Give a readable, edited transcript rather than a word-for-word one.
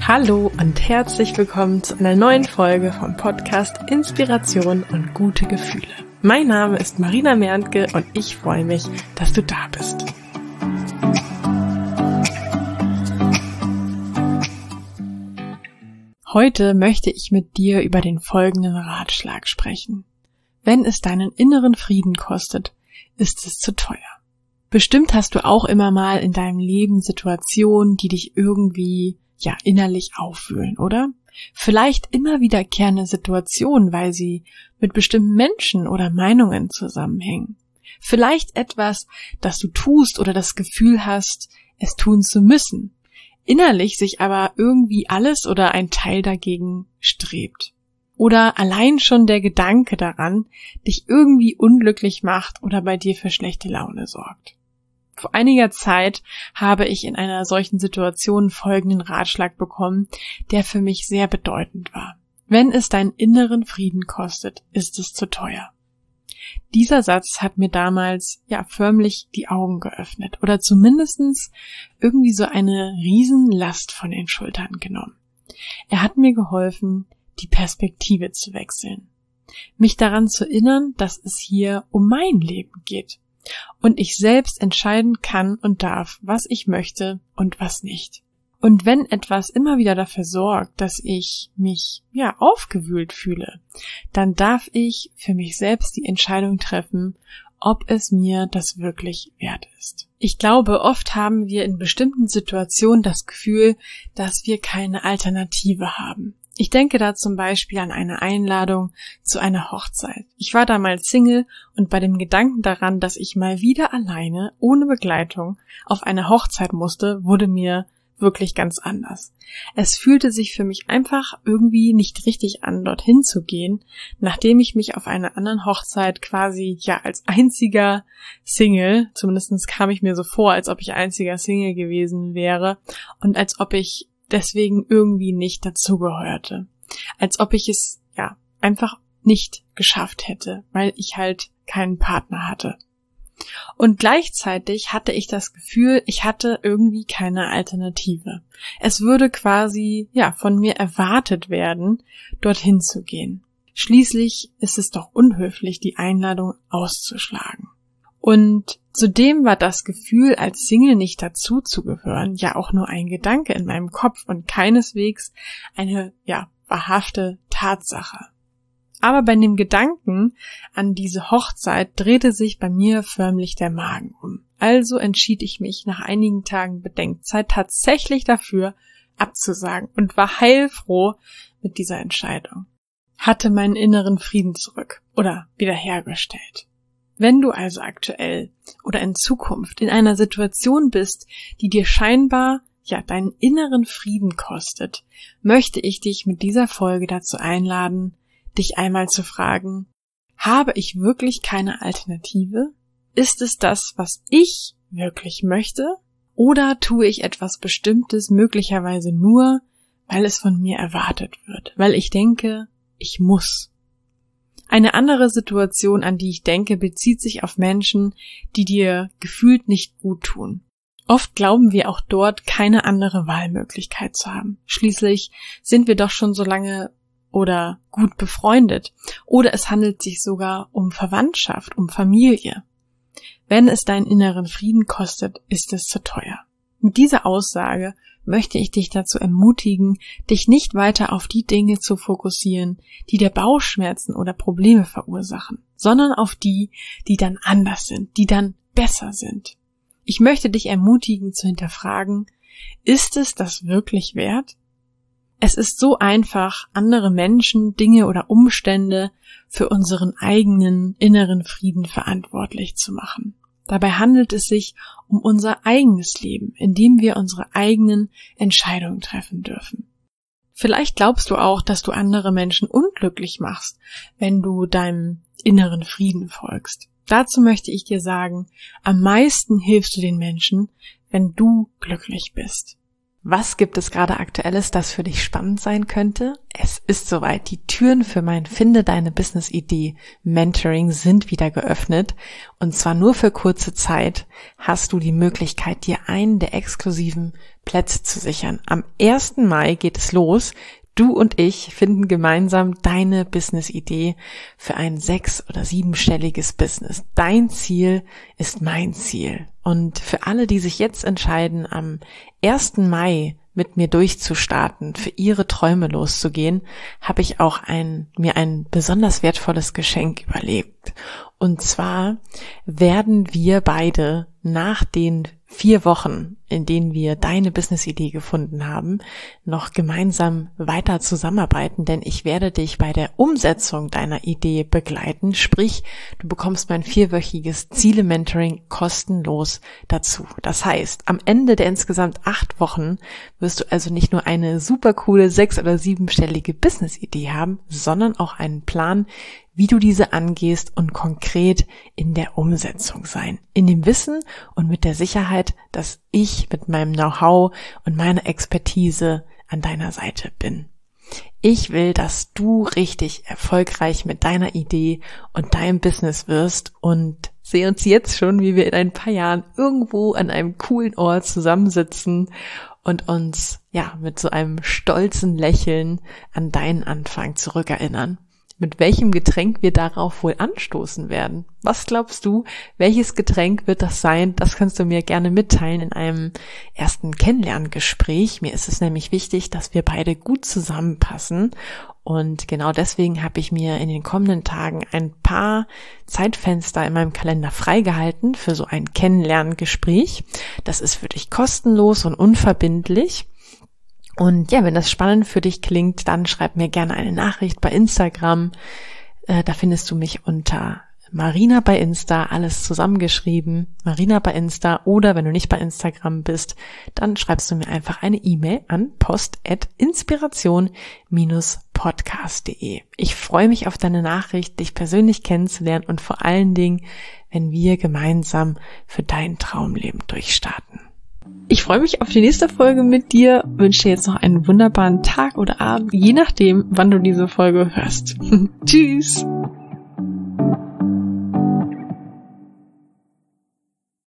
Hallo und herzlich willkommen zu einer neuen Folge vom Podcast Inspiration und gute Gefühle. Mein Name ist Marina Merntke und ich freue mich, dass du da bist. Heute möchte ich mit dir über den folgenden Ratschlag sprechen. Wenn es deinen inneren Frieden kostet, ist es zu teuer. Bestimmt hast du auch immer mal in deinem Leben Situationen, die dich irgendwie innerlich aufwühlen, oder? Vielleicht immer wiederkehrende Situationen, weil sie mit bestimmten Menschen oder Meinungen zusammenhängen. Vielleicht etwas, das du tust oder das Gefühl hast, es tun zu müssen. Innerlich sich aber irgendwie alles oder ein Teil dagegen strebt. Oder allein schon der Gedanke daran, dich irgendwie unglücklich macht oder bei dir für schlechte Laune sorgt. Vor einiger Zeit habe ich in einer solchen Situation folgenden Ratschlag bekommen, der für mich sehr bedeutend war. Wenn es deinen inneren Frieden kostet, ist es zu teuer. Dieser Satz hat mir damals förmlich die Augen geöffnet oder zumindestens irgendwie so eine Riesenlast von den Schultern genommen. Er hat mir geholfen, die Perspektive zu wechseln, mich daran zu erinnern, dass es hier um mein Leben geht. Und ich selbst entscheiden kann und darf, was ich möchte und was nicht. Und wenn etwas immer wieder dafür sorgt, dass ich mich aufgewühlt fühle, dann darf ich für mich selbst die Entscheidung treffen, ob es mir das wirklich wert ist. Ich glaube, oft haben wir in bestimmten Situationen das Gefühl, dass wir keine Alternative haben. Ich denke da zum Beispiel an eine Einladung zu einer Hochzeit. Ich war damals Single und bei dem Gedanken daran, dass ich mal wieder alleine, ohne Begleitung, auf eine Hochzeit musste, wurde mir wirklich ganz anders. Es fühlte sich für mich einfach irgendwie nicht richtig an, dorthin zu gehen, nachdem ich mich auf einer anderen Hochzeit quasi als einziger Single, zumindest kam ich mir so vor, als ob ich einziger Single gewesen wäre und als ob ich deswegen irgendwie nicht dazugehörte. Als ob ich es einfach nicht geschafft hätte, weil ich halt keinen Partner hatte. Und gleichzeitig hatte ich das Gefühl, ich hatte irgendwie keine Alternative. Es würde quasi von mir erwartet werden, dorthin zu gehen. Schließlich ist es doch unhöflich, die Einladung auszuschlagen. Und zudem war das Gefühl, als Single nicht dazuzugehören, auch nur ein Gedanke in meinem Kopf und keineswegs eine wahrhafte Tatsache. Aber bei dem Gedanken an diese Hochzeit drehte sich bei mir förmlich der Magen um. Also entschied ich mich nach einigen Tagen Bedenkzeit tatsächlich dafür, abzusagen und war heilfroh mit dieser Entscheidung. Hatte meinen inneren Frieden zurück oder wiederhergestellt. Wenn du also aktuell oder in Zukunft in einer Situation bist, die dir scheinbar deinen inneren Frieden kostet, möchte ich dich mit dieser Folge dazu einladen, dich einmal zu fragen, habe ich wirklich keine Alternative? Ist es das, was ich wirklich möchte? Oder tue ich etwas Bestimmtes möglicherweise nur, weil es von mir erwartet wird, weil ich denke, ich muss? Eine andere Situation, an die ich denke, bezieht sich auf Menschen, die dir gefühlt nicht gut tun. Oft glauben wir auch dort, keine andere Wahlmöglichkeit zu haben. Schließlich sind wir doch schon so lange oder gut befreundet. Oder es handelt sich sogar um Verwandtschaft, um Familie. Wenn es deinen inneren Frieden kostet, ist es zu teuer. Mit dieser Aussage möchte ich dich dazu ermutigen, dich nicht weiter auf die Dinge zu fokussieren, die dir Bauchschmerzen oder Probleme verursachen, sondern auf die, die dann anders sind, die dann besser sind. Ich möchte dich ermutigen zu hinterfragen, ist es das wirklich wert? Es ist so einfach, andere Menschen, Dinge oder Umstände für unseren eigenen inneren Frieden verantwortlich zu machen. Dabei handelt es sich um unser eigenes Leben, in dem wir unsere eigenen Entscheidungen treffen dürfen. Vielleicht glaubst du auch, dass du andere Menschen unglücklich machst, wenn du deinem inneren Frieden folgst. Dazu möchte ich dir sagen, am meisten hilfst du den Menschen, wenn du glücklich bist. Was gibt es gerade Aktuelles, das für dich spannend sein könnte? Es ist soweit. Die Türen für mein Finde deine Business-Idee Mentoring sind wieder geöffnet. Und zwar nur für kurze Zeit hast du die Möglichkeit, dir einen der exklusiven Plätze zu sichern. Am 1. Mai geht es los. Du und ich finden gemeinsam deine Business-Idee für ein 6- oder 7-stelliges Business. Dein Ziel ist mein Ziel. Und für alle, die sich jetzt entscheiden, am 1. Mai mit mir durchzustarten, für ihre Träume loszugehen, habe ich auch mir ein besonders wertvolles Geschenk überlegt. Und zwar werden wir beide nach den 4 Wochen, in denen wir deine Business-Idee gefunden haben, noch gemeinsam weiter zusammenarbeiten, denn ich werde dich bei der Umsetzung deiner Idee begleiten, sprich, du bekommst mein 4-wöchiges Ziele-Mentoring kostenlos dazu. Das heißt, am Ende der insgesamt 8 Wochen wirst du also nicht nur eine super coole 6- oder 7-stellige Business-Idee haben, sondern auch einen Plan, wie du diese angehst und konkret in der Umsetzung sein. In dem Wissen und mit der Sicherheit, dass ich mit meinem Know-how und meiner Expertise an deiner Seite bin. Ich will, dass du richtig erfolgreich mit deiner Idee und deinem Business wirst und sehe uns jetzt schon, wie wir in ein paar Jahren irgendwo an einem coolen Ort zusammensitzen und uns mit so einem stolzen Lächeln an deinen Anfang zurückerinnern. Mit welchem Getränk wir darauf wohl anstoßen werden. Was glaubst du, welches Getränk wird das sein? Das kannst du mir gerne mitteilen in einem ersten Kennenlerngespräch. Mir ist es nämlich wichtig, dass wir beide gut zusammenpassen. Und genau deswegen habe ich mir in den kommenden Tagen ein paar Zeitfenster in meinem Kalender freigehalten für so ein Kennenlerngespräch. Das ist für dich kostenlos und unverbindlich. Und wenn das spannend für dich klingt, dann schreib mir gerne eine Nachricht bei Instagram. Da findest du mich unter Marina bei Insta, alles zusammengeschrieben, Marina bei Insta. Oder wenn du nicht bei Instagram bist, dann schreibst du mir einfach eine E-Mail an post@inspiration-podcast.de. Ich freue mich auf deine Nachricht, dich persönlich kennenzulernen und vor allen Dingen, wenn wir gemeinsam für dein Traumleben durchstarten. Ich freue mich auf die nächste Folge mit dir, wünsche dir jetzt noch einen wunderbaren Tag oder Abend, je nachdem, wann du diese Folge hörst. Tschüss!